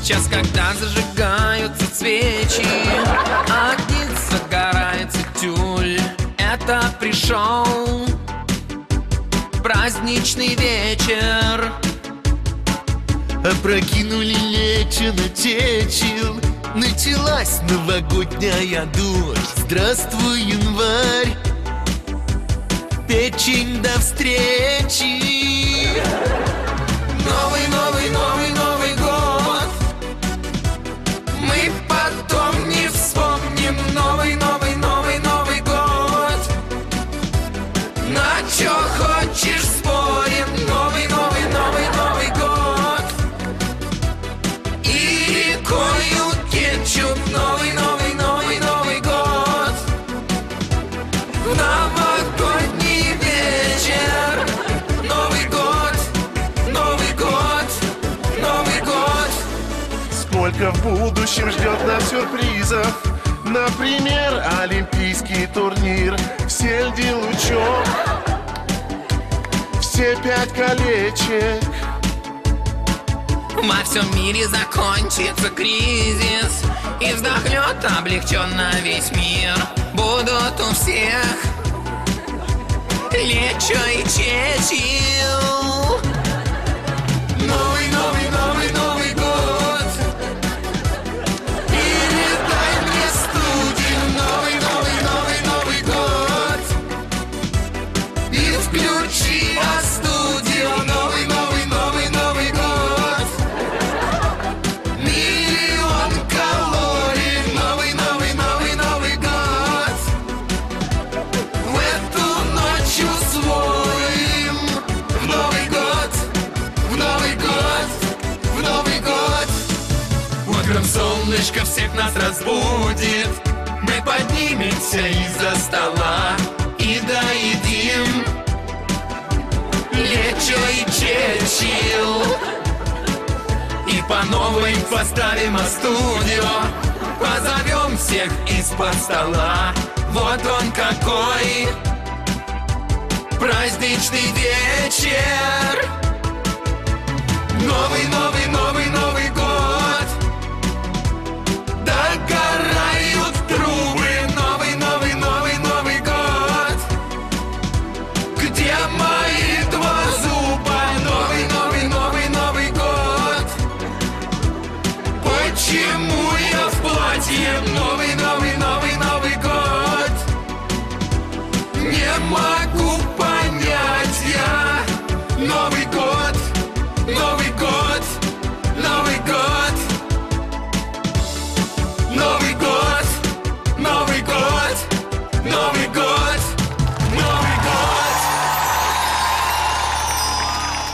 час, когда зажигаются свечи, огни загорается тюль. Это пришел праздничный вечер. Опрокинули лечо на течил, началась новогодняя дождь. Здравствуй, январь, печень, до встречи. Новый, новый, новый, Новый год мы потом не вспомним. Новый, новый, новый, Новый год. На чё хочешь спорим. Новый, новый, новый, Новый год. И рекою кетчуп. Новый, новый, новый, Новый год. Новогодний вечер. Новый год, Новый год, Новый год. Сколько в будущем ждет нас сюрпризов. Например, олимпийский турнир. Все льди лучом, все 5 колечек. Во всем мире закончится кризис, и вздохнет облегченно весь мир. Будут у всех лечо и чечил. Новый, новый, новый, Новый год. Передай мне студию. Новый, новый, новый, Новый год. И включи студию. Новый, новый, новый, Новый год. Миллион калорий. Новый, новый, новый, Новый год. В эту ночь усвоим. В Новый год, в Новый год, в Новый год. Утром солнышко всех нас разбудит. Мы поднимемся из-за стола и доедим лечо и чечил. И по новой поставим студио. Позовем всех из-под стола. Вот он какой праздничный вечер. Новый, новый, новый, Новый год. Догорают трубы. Новый, новый, новый, Новый год. Где мои 2 зуба? Новый, новый, новый, Новый год. Почему я в платье? Новый, новый, новый, Новый год. Не могу понять я. Новый год.